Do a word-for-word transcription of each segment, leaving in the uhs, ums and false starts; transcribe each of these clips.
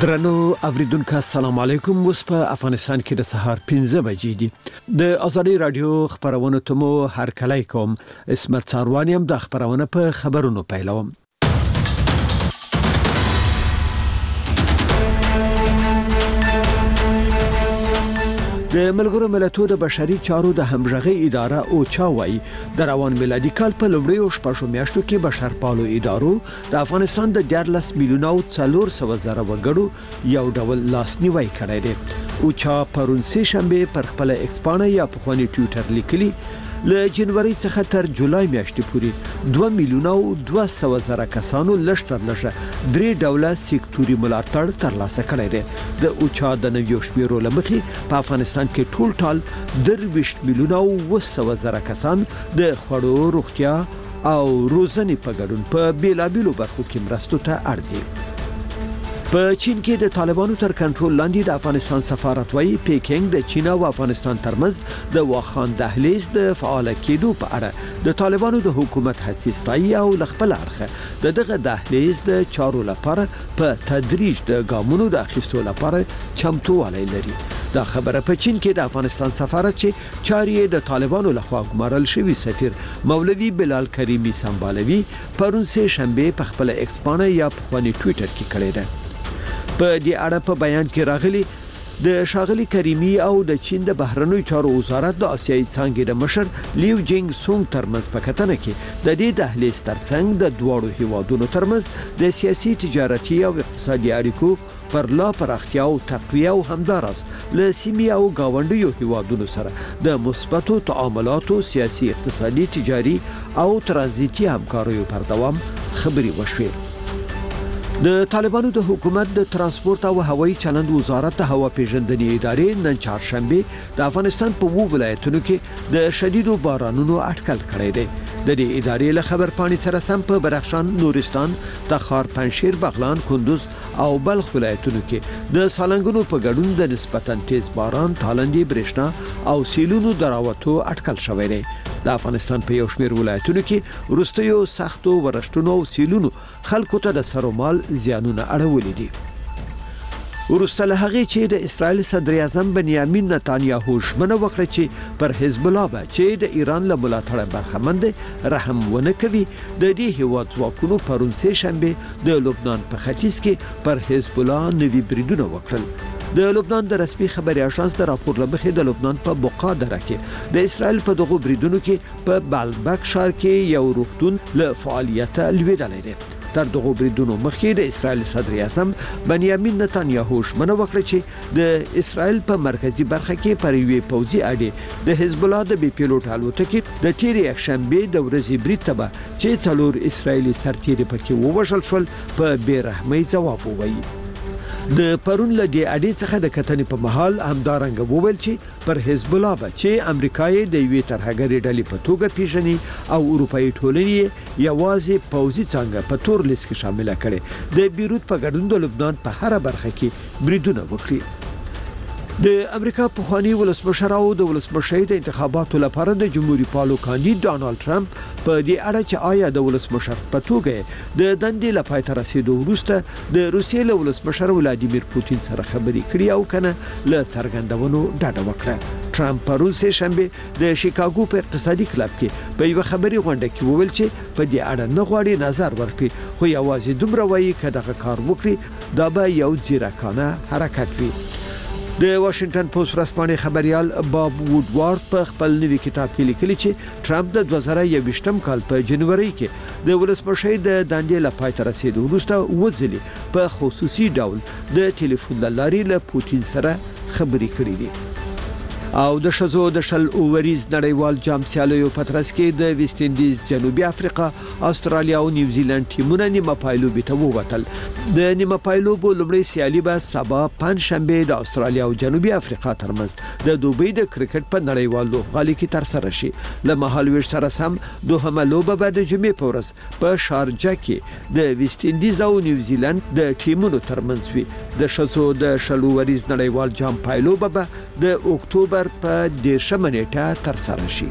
درنو اوریدونکو السلام علیکم. اوس په افغانستان کې د سهار پنځه بجې دي. د ازادي رادیو خبرونه ته مو هر کله کوم اسمت څاروانیم د خبرونه په خبرونو پیلوم. د ملګرو ملتونو د بشري چارو د همغږي اداره او چاوي د روان میلادي کال په لومړیو شپږو میاشتو کې بشرپالو ادارو د افغانستان د دیارلس میلیونه او څلور سوه زره وګړو یو ډول لاسنیوي کړی دی. او چا پرون سه شنبه پر خپل ایکسپانه یا په خواني ټوئیټر لیکلي له جنوري څخه تر جولای میاشتې پورې دوه میلیونه او دوه سوه زره کسانو لشتر لشه درې ډوله سکتوري ملاتړ ترلاسه کړی دی. د اوچا د نویو شمیرو لمخې په افغانستان کې ټول ټال درویشت میلیونه او اوه سوه زره کسان د خوړو، روغتیا او روزنې په ګډون په بیلابیلو برخو کې مرستو ته اړ دي. په چین کې د طالبانو تر کنټرول لاندې د افغانستان سفارت وايي پیکینګ د چین او افغانستان ترمنځ د واخان دهلیز د فعال کېدو په اړه د طالبانو د حکومت هڅې ستایي او خپل اړخه د دغه دهلیز د چارو لپاره په تدریج د ګامونو د اخیستو لپاره چمتووالی لري. دا خبره په چین کې د افغانستان سفارت چې چاري د طالبانو لخوا ګمارل شوی سفیر مولوی بلال کریمی سمبالوي پرون سه شنبه په خپل ایکسپانه یا په خواني ټوئیټر کې کړی دی. په دې اړه په بیان کې راغلي د شاغلي کریمی او د چین د بهرنیو چارو وزارت د آسیایي څانګې د مشر لیو جینګ سونګ ترمنځ په کتنه کې د دې دهلیز ترڅنګ د دوړو هیوادونو ترمنځ د سیاسي، تجارتي او اقتصادي اړیکو پر لا پراختیا او تقویه او همدارس له سیمې او گاونډیو هیوادونو سره د مثبتو تعاملاتو، سیاسي، اقتصادي، تجاري او ترانزیتي همکاریو پر دوام خبري وشوې. د طالبانو د حکومت د ترانسپورت او هوایي چلند وزارت د هوا پیژندنې ادارې نن چهارشنبه د افغانستان په وو ولایتونو کې د شدیدو بارانونو اټکل کړی دی. د دې ادارې له خبرپاڼې سره سم په بدخشان، نورستان، تخار، پنجشیر، بغلان، کندوز او بلخ ولایتونو کې د سالنګونو په ګډون د نسبتاً تیز باران، تالندې، برېښنا او سیلونو دراوتو اټکل شوی دی. د افغانستان په یو شمېر ولایتونو کې وروستیو سختو ورښتونو او سیلونو خلکو ته د سرومال زیانونه اړولې دي. ورسته له هغه چې د اسرایل صدر اعظم بنیامین نتانیاهو ژمنه وکړه چې پر حزب الله به چې د ایران له ملاتړه برخمن رحم ونه کوي، د دې هیواد ځواکونو پرون سه شنبه د لبنان په ختیځ کې پر حزب الله نوي بریدونه وکړل. د لبنان د رسمي خبري اژانس د راپور لمخې د لبنان په بقا دره کې د اسرایل په دغو بریدونو کې په بالبک ښار کې یو روغتون له فعالیت لویدلی دی. تر دغو بریدونو مخکې د اسرایل صدر اعظم بنیامین نتانیاهو ژمنه وکړه چې د اسرایل په مرکزی برخه کې پر یوې پوځي اډې د حزب الله د بي پیلوټ الوتکې د تیرې یکشنبه د ورځې برید ته چې څلور اسرایلی سرتیري پکې ووژل شول په بیرحمۍ ځواب ووایي. د پرون له دې اډې څخه د کتنې په محل همدارنګ وویل چې پر حزب الله به چې امریکای د یوې ترهګرې ډلې په توګه پیژني او اروپאי ټولنې یوازې پوځي څنګه په تور لیست کې شامل کړي د بیروت په ګډون د لبنان په هر برخه کې بریدونه وکړي. د امریکا په خواني ولسمشر او د ولسمشر د انتخاباتو لپاره د جمهوریت پالو کاندید ډانلډ ټرمپ په دې اړه چې آیا د ولسمشر په توګه د دندې لپاره تر رسیدو وروسته د روسیې له ولسمشر ولادیمیر پوتین سره خبرې کړې او کنه له څرګندونو ډاډه وکړه. ټرمپ پرون سه شنبه د شیکاګو په اقتصادي کلب کې په یو خبري غونډه کې وویل چې په دې اړه نه غواړي نظر ورکړي، خو یوازې دومره وایي چې دغه کار وکړي دا به یو ځیرکانه حرکت وي. د واشنگټن پوسټ ورځپاڼې خبريال باب وودوارد په خپل نوي کتاب کې لیکلي چې ټرمپ د دوه زره یوویشتم کال په جنوري کې د ولسمشر د دندې لپاره تر رسیدو وروسته وځلي په خصوصي ډول د ټلیفون لارې له پوتین سره خبرې کړې دي. او د شزو د شل اوریز نړیوال جام سیالیو په ترڅ کې د ویسټ انډیز، جنوبي افریقا، استرالیا او نیوزیلند ټیمونه نیمه پایلوبې ته ووتل. د نیمه پایلوبو لومړی سیالي به سبا پنځشنبه د استرالیا او جنوبي افریقا ترمنځ د دوبۍ د کرکټ په نړیوال لوبغالي کې تر سره شي. له مهالویش سره سم دوهمه لوبه به د جمعې په ورځ په شارجه کې د ویسټ انډیز او نیوزیلند د ټیمونو ترمنځ وي. د شزو د شل اوریز نړیوال جام پایلوبه به د اکتوبر په دیرشمه نیټه تر سره شي.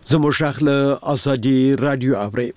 زموږ شغله ازادي رادیو اوري.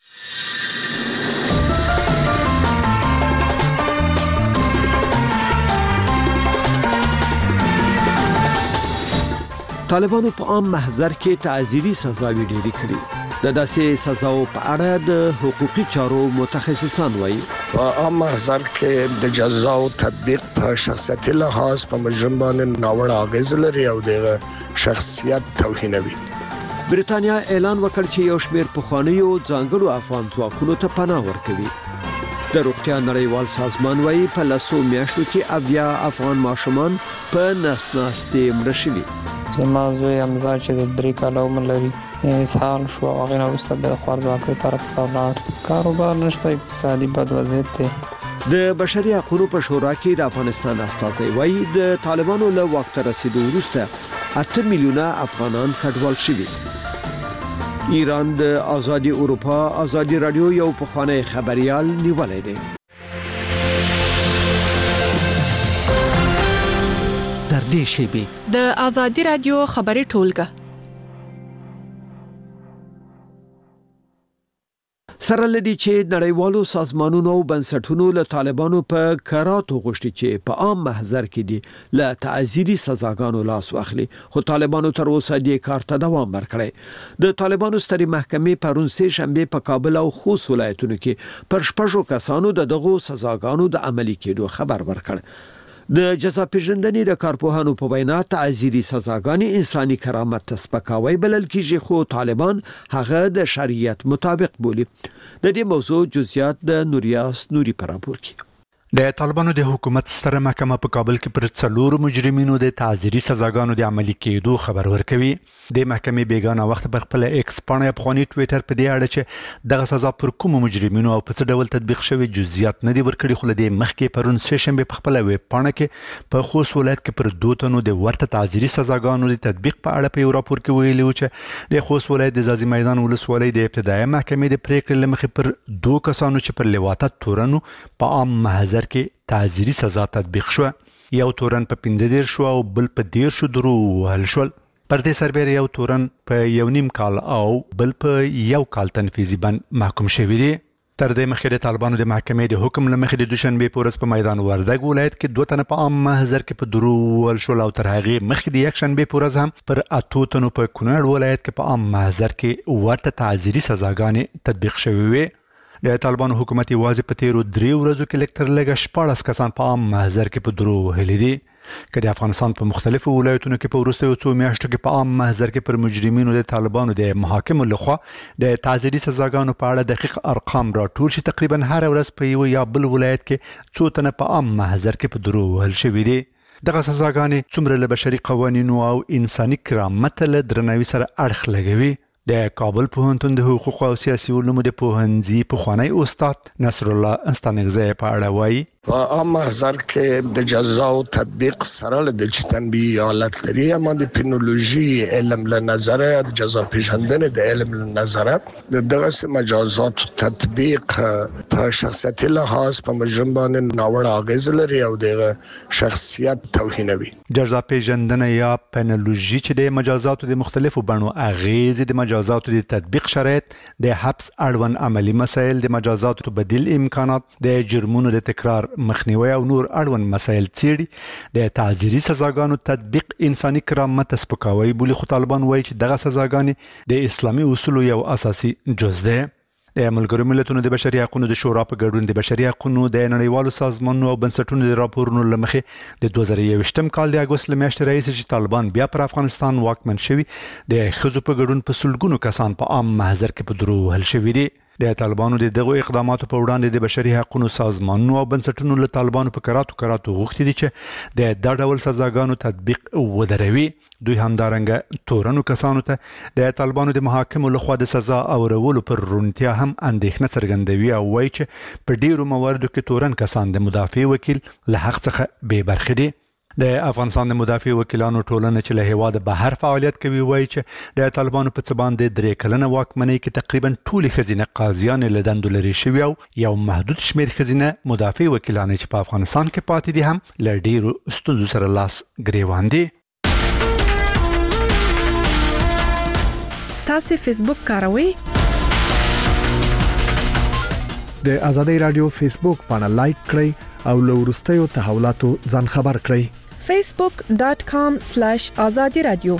طالبانو په عام محضر کې تعزیري سزاوي ډېری کړې. د داسې سزاو په اړه د حقوقي چارو متخصصان وایي په عام محضر کې د جزاو تطبیق په شخصیتي لحاظ په مجرم باندې ناوړه اغیز لري او د شخصیت توهینوي. بریتانیا اعلان وکړ چې یو شمېر پخوانیو ځانګړو افغان ځواکونو ته پناه ورکوي. د روغتیا نړیوال سازمان وایي په لسو میاشتو کې اویا افغان ماشومان په نس ناستې مړه شوي. زما زوی حمزه چې د درې کاله عمر لري اسهال شو او هغه وروسته د خوارځواکۍ طرف ته ولاړ. کاروبار نشته، اقتصادي بد وضعیت دی. د بشري حقوقو په شورا کې د افغانستان استازي وایي د طالبانو له واک ته رسیدو وروسته اته میلیونه افغانان کډوال شوي. ایران د ازادي اروپا ازادي رادیو یو پخوانی خبريال نیولای دی. تر دې شیبې د ازادي رادیو خبري ټولګه سره لدی چې نړیوالو سازمانونو او بنسټونو له طالبانو په کراتو غوښتي چې په عام محضر کې دي له تعزیري سزاګانو لاس واخلي، خو طالبانو تر اوسه دې کار ته دوام ورکړی. د طالبانو سترې محکمې پرون سه شنبه په کابل او خوست ولایتونو کې پر شپږو کسانو د دغو سزاګانو د عملي کېدو خبر ورکړ. د جزا پیژندنې د کارپوهانو په وینا تعزیري سزاګانې انساني کرامت ته سپکاوی بلل کیږي، خو طالبان هغه د شریعت مطابق بولي. د دې موضوع جزئیات د نوریاس نوري پر راپور کې. د طالبانو د حکومت ستره محکمه په کابل کې پر څلورو مجرمینو د تعزیري سزاګانو د عملي کېدو خبر ورکوي. د محکمې بیگانه وخت پر خپل ایکس باندې افغاني ټوئیټر په دې اړه چې دغه سزا پر کوم مجرمینو او په څه ډول تطبیق شوی جزئیات نه دی ورکړي، خو د مخکې پرون سه شنبه په خپل ویب پاڼه کې په خوست ولایت کې پر دوه تنو د ورته تعزیري سزاګانو د تطبیق په اړه په یو راپور کې ویلي و چې د خوست ولایت د ځاځي میدان ولسوالۍ د ابتدایي محکمې د پریکړې لمخې پر دوه کسانو چې پر لواطت تورنو په عام محضر کې تعزیري سزا تطبیق شو. یو تورن په پنځه دېرش شو او بل په دېرش شو درو وهل شول. پر دې سربېره یو تورن په یو نیم کال او بل په یو کال تنفیذي بند محکوم شوی دی. تر دې مخکې د طالبانو د محکمې د حکم لمخې د دوشنبه په ورځ په میدان وردګ ولایت کې دوه تنه په عام محضر کې په درو وهل شول او تر هغې مخکې د یک شنبه په ورځ هم پر اتو تنو په کونړ ولایت کې په عام محضر کې ورته تعزیري سزاګانې تطبیق شوې وې. د طالبانو حکومت یوازې په تیرو درې ورځو کې لږ تر لږه شپاړس کسان په عام محضر کې په درو وهلي دي. که د افغانستان په مختلفو ولایتونو کې په وروستیو څو میاشتو کې په عام محضر کې پر مجرمینو د طالبانو د محاکمو لخوا د تعزیري سزاګانو په اړه دقیق ارقام راټول شي، تقریبا هر ورځ په یو یا بل ولایت کې څو تنه په عام محضر کې په درو وهل شوي دي. دغه سزاګانې څومره له بشري قوانینو او انساني کرامت له درناوي سره اړخ لګوي. د کابل پوهنتون د حقوق او سیاسي علومو د پوهنځي پخوانی استاد نصر الله استانګزی په اړه وایي په عام محضر کې د جزاو تطبیق سره د تنبیه حالت لري، اما د پینولوژي علم له نظره د جزا پیژندنې د علم له نظره دغه مجازات تطبیق په شخصیتي لحاظ په مجرم باندې ناوړه اغیز لري او د شخصیت توهینوي. جزا پیژندنه یا پینولوژي چې د مجازاتو د مختلفو بڼو اغیز د مجازاتو د تطبیق شرایط، د حبس اړوند عملی مسایل، د مجازاتو بدیل امکانات، د جرمونو د تکرار مخنیوي او نور اړوند مسایل څیړي. د تعزیري سزاګانو تطبیق انساني کرامت سپکاوی بولي، خو طالبان وایي چې دغه سزاګانې د اسلامي اصولو یو اساسي جز ده. د ملګرو ملتونو د بشري حقوقو د شورا په ګډون د بشري حقوقو د نړیوالو سازمانونو او بنسټونو د راپورونو لمخې د دوه زره یوویشتم کال د اګوست میاشتې راهیسې چې طالبان بیا پر افغانستان واکمن شوي، د ښځو په ګډون په سلګونو کسان په عام محضر کې په درو وهل شوي دي. د طالبانو د دغو اقداماتو په وړاندې د بشري حقوقو سازمانونو او بنسټونو له طالبانو په کراتو کراتو غوښتي دي چې د دا ډول سزاګانو تطبیق ودروي. دوی همدارنګه تورنو کسانو ته د طالبانو د محاکمو لخوا د سزا اورولو پر رونتیا هم اندېښنه څرګندوي او وایي چې په ډیرو مواردو کې تورن کسان د مدافع وکیل له حق څخه بې برخې دي. د افغانستان د مدافع وکیلانو ټولنه چې له هیواده بهر فعالیت کوي وایي چې د طالبانو په څه باندې درې کلنه واکمنۍ کې تقریبا ټولې ښځینه قاضیانې له دندو لرې شوي او یو محدود شمېر ښځینه مدافع وکیلانې چې په افغانستان کې پاتې دي هم له ډیرو ستونزو سره لاس ګریوان دي. تاسو فیسبوک کاروئ؟ د آزادۍ رادیو فیسبوک باندې لایک کړئ او له وروستیو تحولاتو ځان خبر کړئ. facebook dot com slash azadi radio.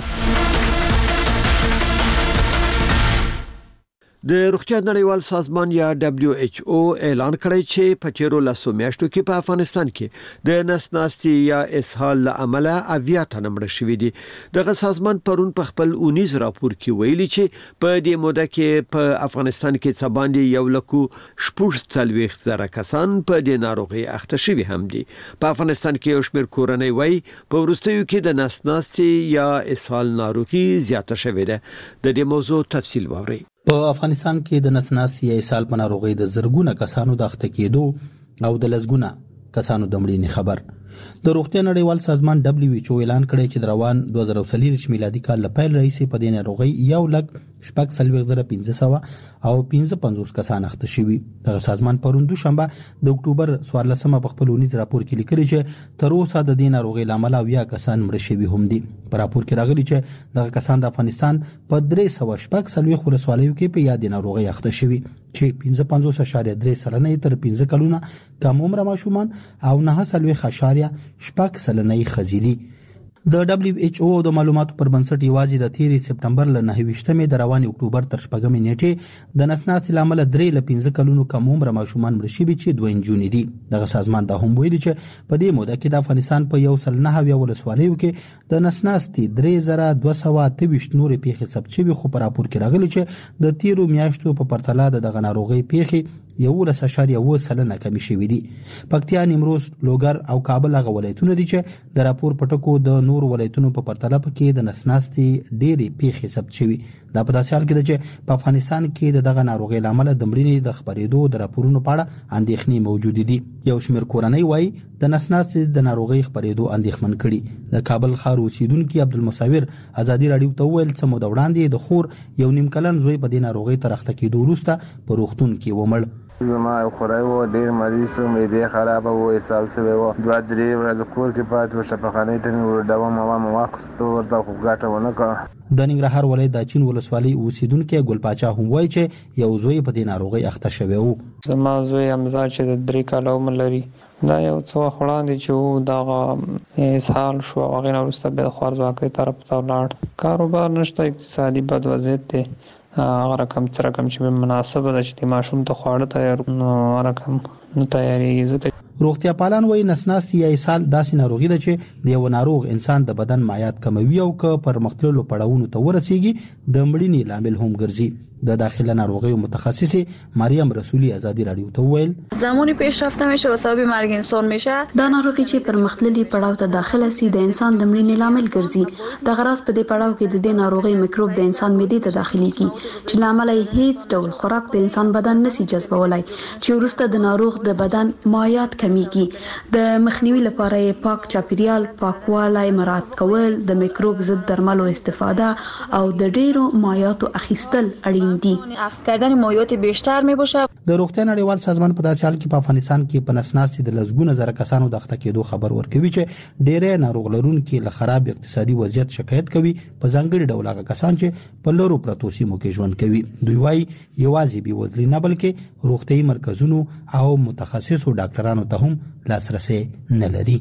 د روغتیا نړیوال سازمان یا دبليو ایچ او اعلان کړی چې په تیرو لسو میاشتو کې په افغانستان کې د نسناستي یا اسهال لامل اویا تنه مړ شوي دي. دغه سازمان پرون په خپل اونیز راپور کې ویلي چې په دې موده کې په افغانستان کې څه باندې یو لکو شپږ څلوېښت زره کسان په دې ناروغي اخته شوي هم دي. په افغانستان کې یو شمېر کورنۍ وایي په وروستیو کې د نسناستي یا اسهال ناروغي زیاته شوې ده. د دې موضوع تفصیل واورئ. په افغانستان کې د نسناستي یا اسهال په ناروغۍ د زرګونه کسانو د اخته کېدو او د لسګونه کسانو د مړینې خبر. د روغتیا نړیوال سازمان دبليو ایچ او اعلان کړی چې د روان دوه زره څلور میلادي کال له پیل راهیسې په دې ناروغۍ یو لک شپږ څلوېښت زره پنځه سوه او پنځه پنځوس کسان اخته شوي. دغه سازمان پرون دوشنبه د اکتوبر څوارلسمه په خپل اونیز راپور کې لیکلي چې تر اوسه د دې ناروغۍ لامل اویا کسان مړه شوي هم دي. په راپور کې راغلي چې دغه کسان د افغانستان په درې سوه شپږ څلوېښت ولسوالیو کې په یاد ناروغۍ اخته شوي چې پنځه پنځوس اعشاریه درې سلنه تر پنځه کلونه کم عمره ماشومان او نه څلوېښت اعشاریه شپږ سلنه ښځې دي. د دبليو ایچ او د معلوماتو پر بنسټ یوازې د تیرې سپټمبر له نهه ویشتمې د روان اکتوبر تر شپږمې نیټې د نسناستي لامل درې له پنځه کلونو کم عمره ماشومان مړه شوي چې دوه نجونې دي. دغه سازمان دا هم ویلي چې په دې موده کې د افغانستان په یو سل نهه اویا ولسوالیو کې د نسناستي درې زره دوه سوه اته ویشت نورې پیښې ثبت شوي، خو په راپور کې راغلي چې د تیرو میاشتو په پرتله د دغه ناروغۍ پیښې یولس اعشاریه اووه سلنه کمی شوي دي. پکتیا، نیمروز، لوګر او کابل هغه ولایتونه دي چې د راپور په ټکو د نور ولایتونو په پرتله پکې د نسناستي ډېرې پیښې ثبت شوي. دا په داسې حال کې ده چې په افغانستان کې د دغه ناروغۍ له امله د مړینې د خپرېدو د راپورونو په اړه اندېښنې موجودې دي. یو شمېر کورنۍ وایي د نسناستي د ناروغۍ خپرېدو اندېښمن کړي. د کابل ښار اوسیدونکي عبدالمصور ازادي راډیو ته وویل څه موده وړاندې د خور یو نیم کلن زوی په دې ناروغۍ تر اخته کېدو وروسته په روغتون کې ومړ. زما یو خوری و، ډېر مریض و، معدې خرابه و، اسهال شوی و، دوه درې ورځې کور کې پاتې و، شفاخانې ته مې ور دوا موا مې واخیسته، ورته خو ګټه ونه کړه. د ننګرهار ولایت د اچین ولسوالۍ اوسیدونکی ګل پاچا هم وایي چې یو زوی په دې ناروغۍ اخته شوی و. زما زوی حمزه چې د درې کاله عمر لري، دا یو څه وخت وړاندې چې و دغه اسهال شو او هغې نه وروسته بیا د خوارځواکۍ طرف ته ولاړ. کاروبار نشته، اقتصادي بد وضعیت دی، هغه رقم څه رقم چې مناسبه ده چې د ماشوم ته خواړه تیار نو رقم نه تیارېږي. ځکه روغتیا پالان وایي نسناستي یا اسهال داسې ناروغي ده چې د یو ناروغ انسان د بدن مایعات کموي او که پر مختللو پړاوونو ته ورسیږي د مړینې لامل هم ګرځي. د داخله ناروغیو متخصص مریم رسولی ازادي رادیو ته ویل زمانی پیشرفته میشه و سبب مرگ انسان میشه. دا ناروغي چې پر مختللي پړاو ته داخله سي د انسان د مړینې لامل ګرځي. د غراس په دې پړاو کې د دې ناروغي میکروب د انسان معدې ته داخليږي چې لامل یې هیڅ ډول خوراک د انسان بدن نسي جذبولای چې ورسته د ناروغ د بدن مایعات کمیږي. د مخنیوي لپاره یې پاک چاپیریال، پاکوالی مراعات کول، د میکروب ضد درملو استفاده او د ډیرو مایعاتو اخیستل اړین دي. اخذ کردن مایعات بیشتر می باشه. د روغتیا نړیوال سازمان په داسې حال کې په افغانستان کې په نسناستي د لسګونه زره کسانو د اخته کېدو خبر ورکوي چې ډېری ناروغ لرونکي له خراب اقتصادي وضعیت شکایت کوي، په ځانګړي ډول هغه کسان چې په لرو پرتو سیمو کې ژوند کوي. دوی وایي یوازې بې وزلي نه بلکې روغتیايي مرکزونو او متخصصو ډاکټرانو ته هم لاسرسي نه لري.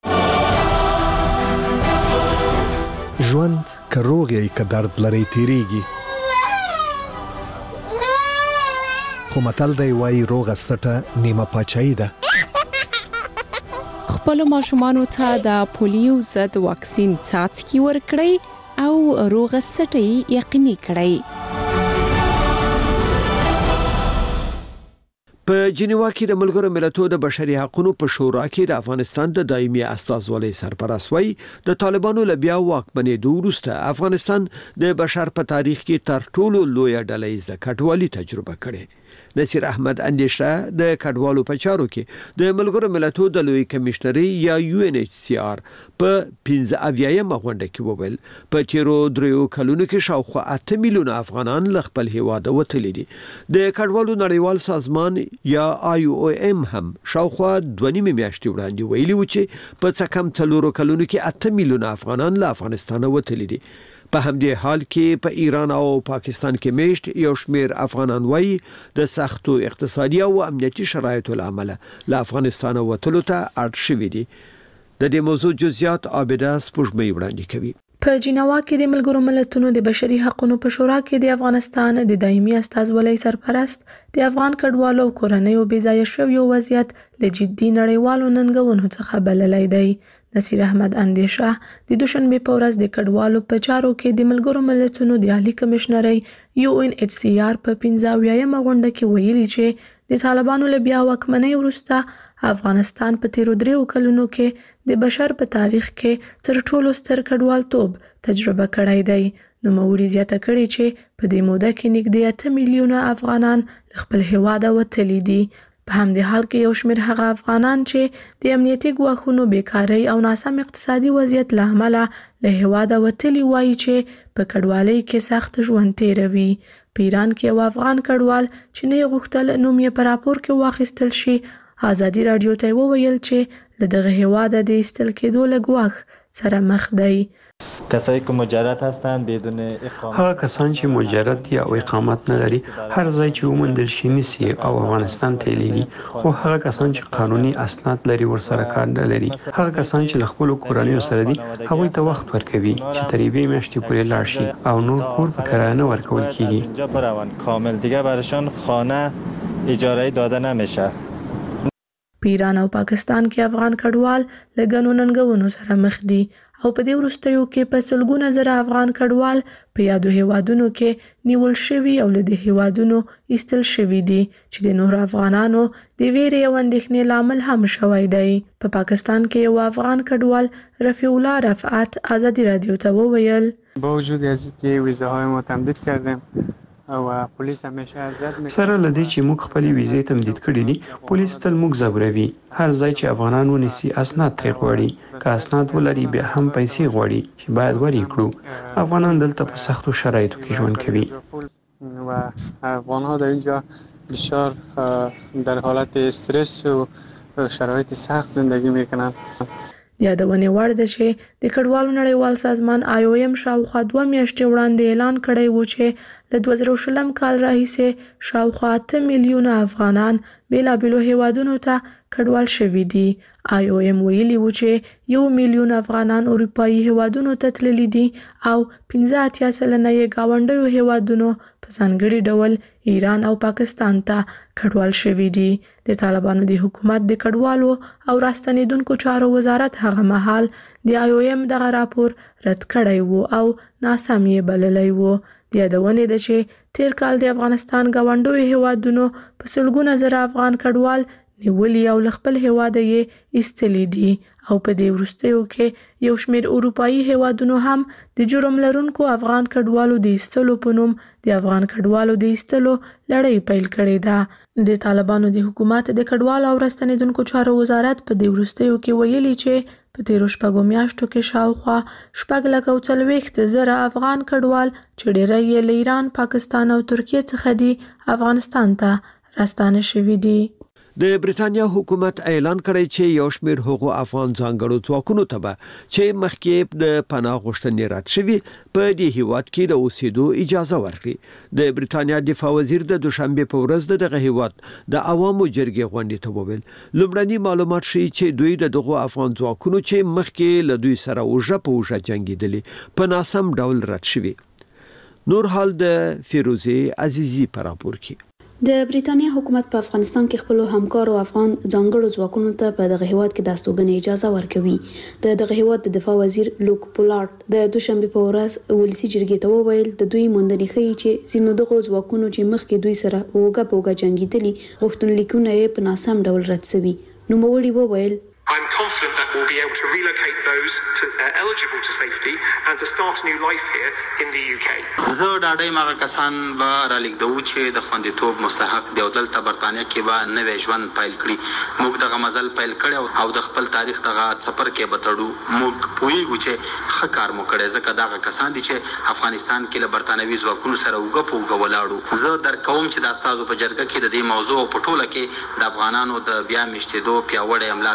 ژوند که روغ یې که درد لري تیریږي، خو متل دی وایي روغه سټه نیمه پاچاهي ده. خپل ماشومانو ته د پولیو ضد واکسین څاڅکي ورکړئ او روغه سټه یقیني کړئ. په جنیوا کې د ملګرو ملتونو د بشري حقوقو په شورا کې د افغانستان د دایمي استازولۍ سرپرست وایي د طالبانو له بیا واکمنېدو وروسته افغانستان د بشر په تاریخ کې تر ټولو لوی ډلهییزه کډوالي تجربه کړې. نصیر احمد اندیشه د کډوالو په چارو کې د ملګرو ملتونو د لوی کمشنري یا یو ان ایچ سی آر په پنځه اویایم غونډه کې وویل په تیرو دریو کلونو کې شاوخوا اته میلیونه افغانان له خپل هیواد وتلي دي. د کډوالو نړیوال سازمان یا آی او ام هم شاوخوا دوه نیمه میاشتې وړاندې ویلي و چې په څه کم څلورو کلونو کې اته میلیونه افغانان له افغانستان وتلي دي. په همدې حال کې په ایران او پاکستان کې میشت یو شمېر افغانان وایي د سختو اقتصادي او امنیتي شرایطو له امله له افغانستان وتلو ته اړ شوي دي. د دې موضوع جزئیات عابده سپوږمۍ وړاندې کوي. په جنیوا کې د ملګرو ملتونو د بشري حقوقو په شورا کې د افغانستان د دایمي استازولۍ سرپرست د افغان کډوالو او کورنیو بې ځایه شویو وضعیت له جدي نړیوالو ننګونو څخه بللی دی. نصیر احمد اندیشه د دوشنبه په ورځ د کډوالو په چارو کې د ملګرو ملتونو د عالی کمشنرۍ یو ان ایچ سی آر په پنځه اویایم غونډه کې ویلي چې د طالبانو له بیا واکمنۍ وروسته افغانستان په تیرو دریو کلونو کې د بشر په تاریخ کې تر ټولو ستر کډوالتوب تجربه کړی دی. نوموړي زیاته کړې چې په دې موده کې نږدې اته میلیونه افغانان له خپل هیواده وتلي دي. په همدې حال کې یو شمېر هغه افغانان چې د امنیتي ګواښونو، بیکارۍ او ناسم اقتصادي وضعیت له امله له هیواده وتلي وایي چې په کډوالۍ کې سخت ژوند تیروي. په ایران کې یو افغان کډوال چې نه غوښتل نوم یې په راپور کې واخیستل شي ازادي رادیو ته وویل چې له دغه هیواده د ایستل کېدو له ګواښ سره مخ دی. کسایی که مجرد هستند بدون اقامت، هغه کسان چې مجرد دي او اقامت نه لري هر ځای چې ومندل شي نیسي او افغانستان ته لیږي. خو هغه کسان چې قانوني اسناد لري ورسره کار نه لري. هغه کسان چې له خپل کورنیو سره دي هغوی ته وخت ورکوي چې تر یوې میاشتې پورې لاړ شي او نور کور په کرایه نه ورکول کیږي. اینجا بروند کامل دیگه براشون خانه اجاره داده نمیشه. په ایران او پاکستان کې افغان کډوال له ګڼو ننګونو سره مخ دي او په دې وروستیو کې په سلګونه زره افغان کډوال په یادو هیوادونو کې نیول شوي او له دې هیوادونو ایستل شوي دي چې د نورو افغانانو د ویرې او اندېښنې لامل هم شوی دی. په پاکستان کې یو افغان کډوال رفیع الله رفعت ازادي رادیو ته وویل با وجود از اینکه ویزاهای ما تمدید کردیم او پولیس همیشه ازت میکنه سره لدی چې موږ خپل ویزې تمدید کړې دي پولیس تل موږ زبروي. هر ځای چې افغانان ونیسي اسناد ترې غواړي، که اسناد ولري بیا هم پیسې غواړي چې باید ورکړو. افغانان دلته په سختو شرایطو کې ژوند کوي و افغان‌ها در اینجا بسیار در حالت استرس و شرایط سخت زندگی میکنن. یادونه وړ ده چې د کډوالو نړیوال سازمان آی او ایم شاوخوا دوه میاشتې وړاندې اعلان کړی و چې له دوه زره شلم کال راهیسې شاوخوا اته میلیونه افغانان بیلابیلو هیوادونو ته کډوال شوي دي. آی او ایم ویلي و چې یو میلیون افغانان اروپایي هیوادونو ته تللي دي او پنځه اتیا سلنه یې ګاونډیو هیوادونو په ځانګړي ډول ایران او پاکستان ته کډوال شوي دي. د طالبانو د حکومت د کډوالو او راستنیدونکو چارو وزارت هغه مهال د آی او ایم دغه راپور رد کړی و او ناسم یې بللی و. د یادونې ده چې تیر کال د افغانستان ګاونډیو هیوادونو په سلګونه زره افغان کډوال نیولي او له خپل هیواده یې ایستلي دي او په دې وروستیو کې یو شمېر اروپایي هیوادونو هم د جرم لرونکو افغان کډوالو د ایستلو په نوم د افغان کډوالو د ایستلو لړۍ پیل کړې ده. د طالبانو د حکومت د کډوالو او راستنیدونکو چارو وزارت په دې وروستیو کې ویلي چې په تیرو شپږو میاشتو کې شاوخوا شپږ لک او څلوېښت زره افغان کډوال چې ډېری یې له ایران، پاکستان او ترکیې څخه دي افغانستان ته راستانه شوي دي. د بریتانیا حکومت اعلان کړی چې یو شمېر هغو افغان ځانګړو ځواکونو ته به چې مخکې د پناه غوښتنې رد شوي په دې هیواد کې د اوسېدو اجازه ورکړي. د بریتانیا دفاع وزیر د دوشنبه په ورځ دغه هیواد د عوامو جرګې غونډې ته وویل لومړني معلومات ښیي چې دوی د دغو افغان ځواکونو چې مخکې له دوی سره اوږه په اوږه جنګېدلي په ناسم ډول رد شوي. نور حال د فیروزه عزیزی پر راپور کې. د بریتانیا حکومت په افغانستان کې خپل همکارو افغان ځانګړو ځواکونو ته په دغه هیواد کې د استوګنې اجازه ورکوي. د دغه هیواد د دفاع وزیر لوک پولارد د دوشنبه په ورځ ولسی جرګې ته وویل د دوی موندنې ښیي چې ځینو دغو ځواکونو چې مخکې دوی سره اوږه په اوږه جنګېدلي غوښتنلیکونه یې په ناسم ډول رد شوي. نوموړي وویل I'm confident that we'll be able to relocate those to, uh, eligible to safety and to start a new life here in the U K. زه ډاډه یم هغه کسان به رالیږدوو چې د خوندیتوب مستحق دي او دلته برطانیه کې به نوی ژوند پیل کړي. موږ دغه مزل پیل کړی او د خپل تاریخ دغه څپر کې به تړو. موږ پوهیږو چې ښه کار مو کړی ځکه دغه کسان دي چې افغانستان کې له برطانوي ځواکونو سره اوږه په اوږه ولاړو. زه درک کوم چې د استازو په جرګه کې د دې موضوع په ټوله کې د افغانانو د بیا میشتېدو پیاوړی ملاتړ موجود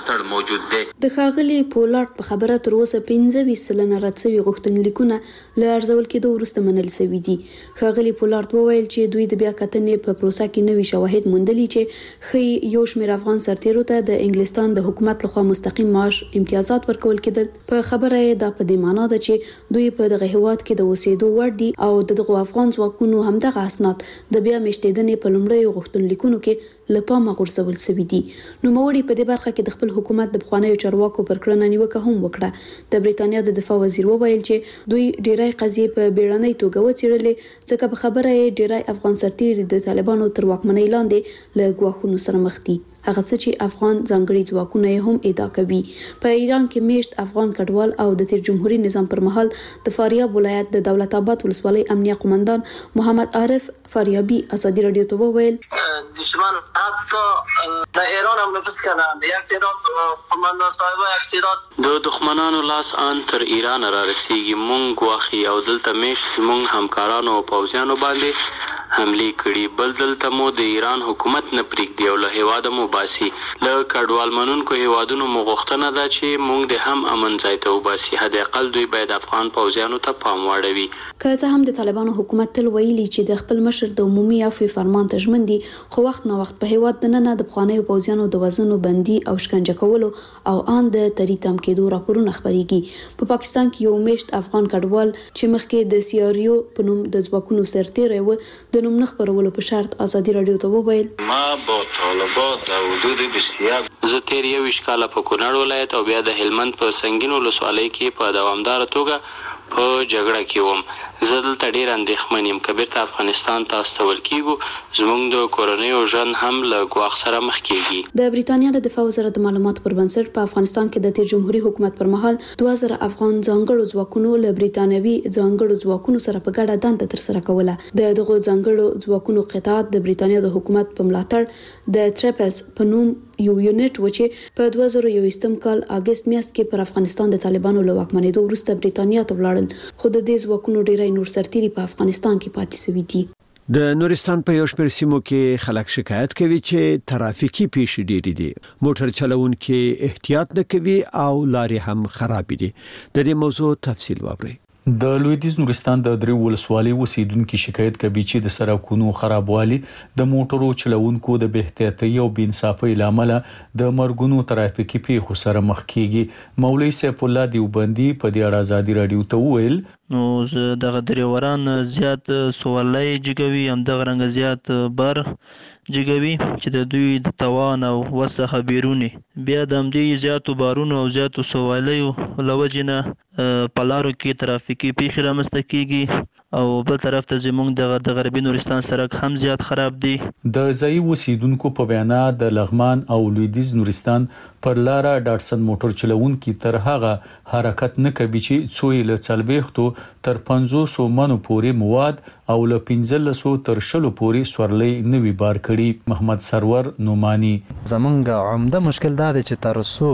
موجود دی. د ښاغلي پولارد په خبره تر اوسه پنځه ویشت سلنه رد شوي غوښتنلیکونه له ارزول کېدو وروسته منل شوي دي. ښاغلي پولارد وویل چې دوی د بیا کتنې په پروسه کې نوي شواهد موندلي چې ښیي یو شمېر افغان سرتیرو ته د انګلستان د حکومت لخوا مستقیم معاش امتیازات ورکول کېدل. په خبره یې دا په دې معنا ده چې دوی په دغه هیواد کې د اوسېدو وړ دي او د دغو افغان ځواکونو همدغه اسناد د بیا میشتېدنې په لومړیو غوښتنلیکونو کې له پامه غورځول شوي دي. نوموړي په دې برخه کې د خپل حکومت د پخوانیو چارواکو پر کړنه نیوکه هم وکړه. د بریتانیا د دفاع وزیر وویل چې دوی ډیری قضیې په بیړنۍ توګه وڅېړلې ځکه په خبره یې ډیری افغان سرتیري د طالبانو تر واکمنۍ لاندې له ګواښونو سره مخ دي. هغه څه چې افغان ځانګړي ځواکونه یې هم ادعا کوي. په ایران کې میشت افغان کډوال او د تیر جمهوریت نظام پر مهال د فاریاب ولایت د دولت آباد ولسوالۍ امنیه قومندان محمد عارف فاریابی ازادي رادیو ته وویل دشمن حتی در ایران هم نفوذ کردند. یک تعداد قومندان صاحب یک تعداد د دښمنانو لاس ان تر ایران را رسیږي. مونږ واخی او دلته میشت مونږ همکارانو او پوځیانو باندې حمله کړي. بل دلته مو د ایران حکومت نه پریږدي او له هیواده مو باسي. له کډوال منونکو هیوادونو مو غوښتنه ده چې مونږ د هم امن ځای ته وباسي. حد اقل دوی باید افغان پوځیانو ته پام واړوي. که څه هم د طالبانو حکومت تل ویلي چې د خپل مشر د عمومي عفوې فرمان ته ژمن دي، خو وخت نه وخت په هیواد دننه د پخوانیو پوځیانو د وزنو بندي او شکنجه کولو او ان د تری تم کېدو راپورونه خپرېږي. په پاکستان کې یو میشت افغان کډوال چې مخکې د سیاریو په نوم د ځواکونو سرتیری و د نوم نه خپرولو په شرط ازادي رادیو ته وویل ما با طالبات د حدود بسیار زه تیر یویشت کاله په کونړ ولایت او بیا د هلمند په سنگین ولسوالۍ کې په دوامداره توګه په جګړه کې وم. زه دلته ډېر اندېښمن یم که بیرته افغانستان ته استول کېږو زموږ د کورنیو ژوند هم له ګواښ سره مخ کېږي. د بریتانیا د دفاع وزارت د معلوماتو پر بنسټ په افغانستان کې د تیر جمهوریت حکومت پر مهال دوه زره افغان ځانګړو ځواکونو له بریتانوي ځانګړو ځواکونو سره په ګډه دنده ترسره کوله. د دغو ځانګړو ځواکونو قطعات د بریتانیا د حکومت په ملاتړ د ټریپلز په نوم یو یونټ و چې په دوه زره یوویشتم کال اگست میاشت کې پر افغانستان د طالبانو له واکمنېدو وروسته بریتانیا ته ولاړل، خو د دې ځواکونو ډیری نور سرتیري په افغانستان کې پاتې شوي دي. د نورستان په یو شمېر سیمو کې خلک شکایت کوي چې ترافیکي پیښې ډېرې دي، موټر چلوونکي احتیاط نه کوي او لارې هم خراب دي. د دې موضوع تفصیل واورئ. د لویدیز نورستان د درې ولسوالۍ اوسیدونکو شکایت کوي چې د سړکونو خرابوالي د موټرو چلوونکو د بې احتیاطۍ او بې انصافۍ لامل د مرګونو ترافیکي پیښو سره مخ کیږي. مولوی سیف الله دیوبندي په دې اړه ازادي رادیو ته وویل نو دغه دریوران زیات سوالای جګوي هم دغه رنګ زیات بار جګوي چې د دوی د توان او وسه بیرونی بیا د همدې زیاتو بارونو او زیاتو سوالیو لوجنه پلارو کې ترافیکي پیښې رامنځته کیږي او بل طرف ته زموږ د غربي نورستان سړک هم زیات خراب دی. د ځای اوسیدونکو په وینا د لغمان او لویدیز نورستان پر لار ډاټسن موټر چلوونکي تر هغه حرکت نه کوي چې څوی له څلويختو تر پنځوس منو پورې مواد او له پنځلسو تر شلو پورې سورلې نوي بار کړي. محمد سرور نومانی زمونږ عمده مشکل دا دی چې تر څو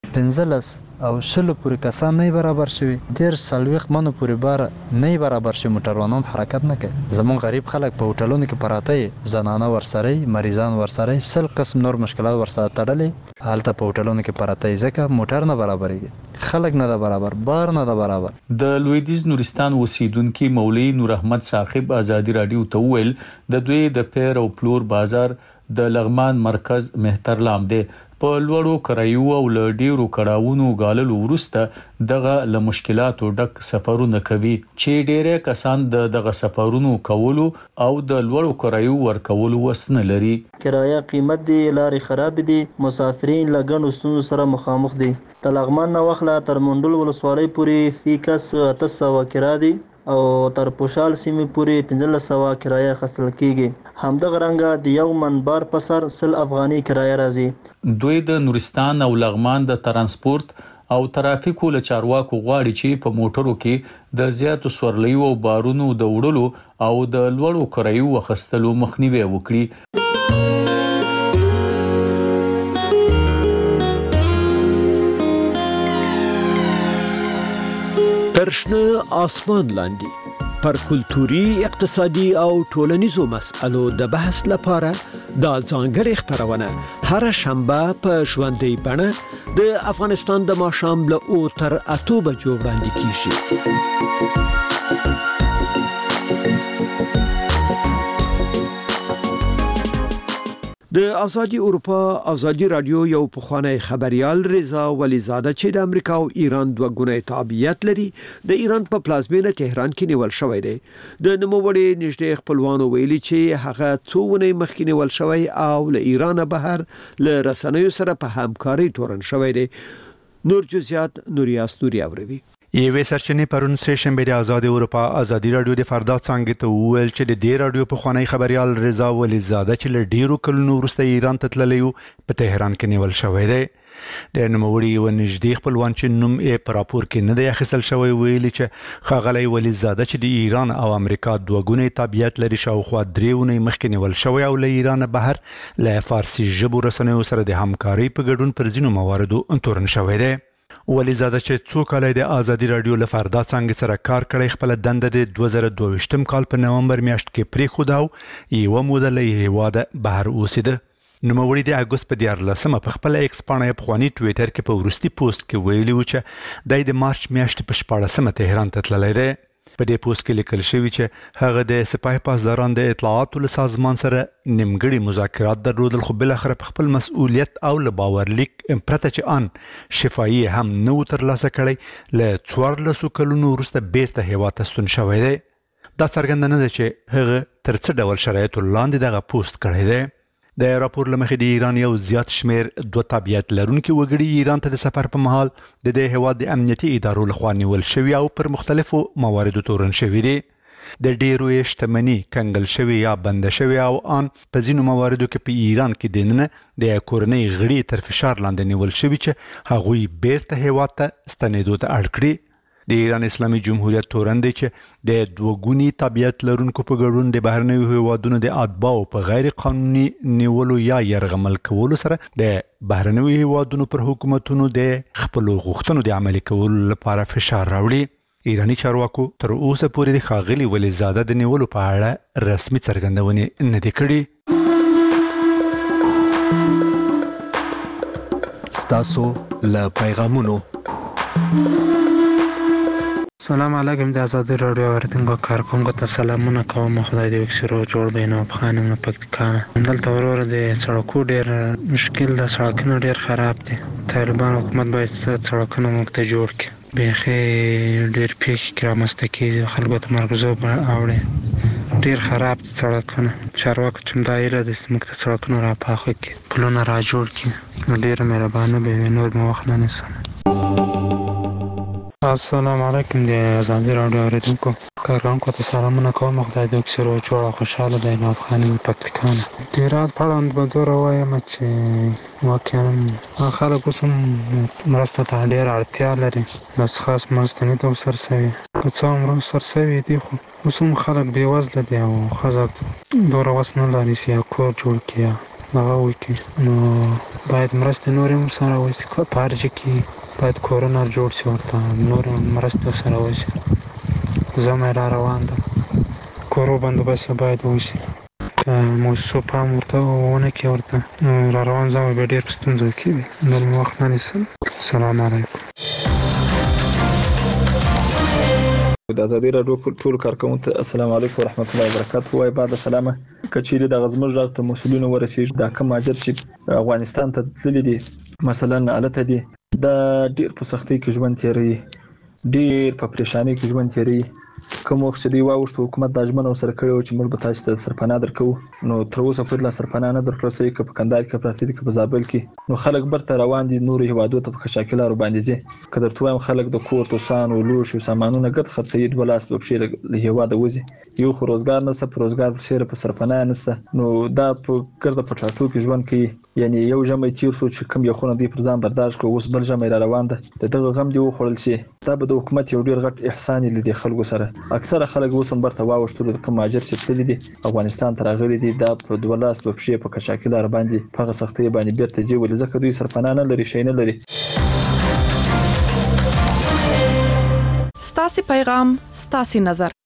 پنځلس او شلو پورې کسان نه برابر شوي، ډیر سلويخ منو پورې بار نه برابر شي، موټروانان حرکت نه کوي. زمون غریب خلک په هوټلونو کې پراته زنانه ورسره مریضان ورسره سل قسم نور مشکلات ورسره تړلې حالت په هوټلونو کې پراته ځکه موټر نه برابرېږي، خلک نه برابر، بار نه برابر. د لویدیز نورستان اوسیدونکو مولوی نور احمد صاحب ازادي رادیو ته ویل د دوی د پیر او پلور بازار د لغمان مرکز مهترلام دی. په لوړو کرایو او لډیرو کړهونو غاللو ورسته دغه له مشکلاتو ډک سفرونه کوي چې ډېر کسان د دغه سفرونو کولو او د لوړو کرایو ورکولو وسنه لري. کرایه قیمت دی، لارې خراب دي، مسافرین لګن ستونزو سره مخامخ دي. د لغمان نه وخله تر منډل ولسوالۍ پورې فی کس اته سوه کرا دي او تر پوشال سیمې پورې پنځلس سوه کرایه خصل کیږي. همدغه رنګه د یو منبر په سر سل افغاني کرایه راځي. دوی د نورستان او لغمان د ترانسپورت او ترافیکو له چارواکو غواړي چې په موټرو کې د زیاتو سورلیو او بارونو د وړلو او د لوړو کرایو وخستلو مخنیوي وکړي. ترشنه آسمان لاندې پر کلتوري، اقتصادي او ټولنیزو مسألو د بحث لپاره دا ځانګړې خبرونه هر شنبه په ژوندۍ بڼه د افغانستان د ماښام له او تر اتو بجو وړاندې کیږي. د آزادي اروپا آزادي رادیو یو پخوانی خبريال رضا ولیزاده چې د امریکا او ایران دوه ګونی تابعیت لري د ایران په پلازمینه تهران کې نیول شوی دی. د نوموړي نږدې خپلوانو ویلي چې هغه څو ونې مخکې نیول شوی او له ایران بهر له رسنیو سره په همکاري تورن شوی دی. نور جزئیات نوریاس نوري اوروي. یوه سرچینې پرون سه شنبه د آزاد اروپا آزادي رادیو د فردا څنګه ته ویل چې د دې رادیو په خوانی خبريال رضا ولیزاده چې له ډیرو کلونو وروسته ایران ته تللی په تهران کې نیول شوی دی. د نوموړي و نږدې خپلوان چې نوم یې په راپور کې نه دی اخیستل شوی ویلي چې ښاغلی ولیزاده چې د ایران او امریکا دوه ګونی تابعیت لري شاوخوا درې ونې مخکې نیول شوی او له ایران بهر له فارسي ژبو رسنیو سره د همکارۍ په ګډون پر ځینو مواردو تورن شوی دی. ولیزاده چې څو کال د آزادي رادیو له فردا څنګه سره کار کړی خپل دنده د دوه زره دوه کال په نومبر میاشت کې پرې خو داو یو موده له هیواده بهر اوسېده. نوموړي د اګوست په دیارلسمه په خپل ایکس باندې په خواني ټویټر کې په ورستي پوسټ کې ویلي و چې د مارچ میاشتې په شپاړسمه تهران ته تللی دی. په دې پوسټ کې لیکل شوی چې هغه د سپاه پاسداران د اطلاعاتو له سازمان سره نیمګړي مذاکرات درلودل خو بل اخر په خپل مسؤلیت او له باورلیک پرته چې ان شفایي هم نو ترلاسه کړي له څوارلسو کلونو وروسته بیرته هیواد ته ستون شوی دی. دا څرګندونه ده چې هغه تر څه ډول شرایطو لاندې دغه پوسټ کړی دی. د راپور لمخې د ایران یو زیات شمیر دوه تابعیت لرونکي وګړي ایران ته د سفر په مهال د دې هیواد د امنیتي ادارو لخوا نیول شوي او پر مختلفو مواردو تورن شوي دي. د ډیرو یې شتمني کنګل شوي یا بنده شوي او ان په ځینو مواردو کې په ایران کې دننه د کورنۍ غړي تر فشار لاندې نیول شوي چې هغوی بیرته هیواد ته ستنېدو ته اړ کړي. د ایران اسلامي جمهوریت تورن دی چې د دوه ګونی تابعیت لرونکو په ګډون د بهرنیو هیوادونو د اتباعو په غیر قانوني نیولو یا یرغمل کولو سره د بهرنیو هیوادونو پر حکومتونو د خپل غوښتنو د عملي کولو لپاره فشار راوړي. ایرانی چارواکو تر اوسه پورې د ښاغلي ولیزاده د نیولو په اړه رسمي څرګندونې نه دي کړې. ستاسو له پیغامونو. سلام علیکم د آزادي رادیو ورتنګو کارکونکو ته سلامونه کوم. خدای دې وکړي جوړ بینو خانم نه پکتیکانه دلته ورور د سړکو ډیر مشکل د سړکونو ډیر خراب دي. طالبان حکومت باید سړکونه موږ ته جوړ کړي. بیخي ډیر پیښې رامنځته کېږي خلکو ته مرګزو اوړي ډیر خراب سړکونه. چارواکو چې دا ایله د موږ ته سړکونه را پاخه کړي پلونه را جوړ کړي ډیر مهربانه به وي. نور مو وخت نه نیسم. السلام علیکم د آزادي رادیو اوریدونکو کارکونکو ته سلامونه کوم. خدای دې وکړي روغ جوړ او خوشاله دی. نو افغاني پکتیکانه د هرات په اړه به زه راوایم چې واقعا خلک اوس هم مرسته ته ډېره اړتیا لري. بس خاص مرسته نه ده ورسره سوې. که څه هم ورسره سوې دي خو اوس هم خلک بېوزله دي او ښځه دومره وس نه لري چې یا کور جوړ کړي یا هغه وکړي. نو باید مرستې نورې هم ورسره وشي. په هر ځای کې باید کورونه جوړ شي ورته نور مرستې ورسره وشي. زمی را روان ده کورو بندوبست باید وشي. که موسسو پام ورته ونه کړي ورته نو را روان زمی به ډېر په ستونزه کې وي. نور مې وخت نه نیسم. سلام علیکم. د آزادي رادیو ټول کارکونکو ته السلام علیکم ورحمت الله وبرکاته. وای بعد سلامه کچېری د غزمر راغ ته مسولینو ورسېږي دا کوم اجر چې افغانستان ته تللی دي مثلا الته دي دا ډیر په سختۍ کې ژوند تیروي ډیر په پریشانی کې ژوند تیروي. کوم وخت چې دی واوښت حکومت د اجمن سره کړو چې موږ به تاسو ته سرپناه درکو نو تر اوسه پورې لا سرپناه نه درکړل شوی که په کندهار کې پراته دي که په زابل کې نو خلک برته روان دي نور هیوادو ته په شاکلارو باندې ځي. که درته وایم خلک د کور توسانو لوښو سامانونه ګټ خرڅوي دوه لاس په پښې له هیواده وځي. یو خو روزګار نشته په روزګار په څېره په سرپناه نشته نو دا په ګرده په ټاټو کې ژوند کوي. یعنی یو ژمی تیر شو چې کوم یو خونه دی پر ځان برداشت کړو اوس بل ژمی را روان ده د دغه غم دی وخوړل شي. دا به د حکومت یو ډیر غټ احسان لیدي خلکو سره. اکثره خلک اوس هم برته واوښتلو د کوم مهاجر چې تللي دي افغانستان ته راغلي دي دا په دوه لاس په پښې په کچاکلار باندې په هغه سختۍ باندې بیرته ځي ولې ځکه دوی سرپناه نه لري شی نه لري. ستاسې پیغام ستاسې نظر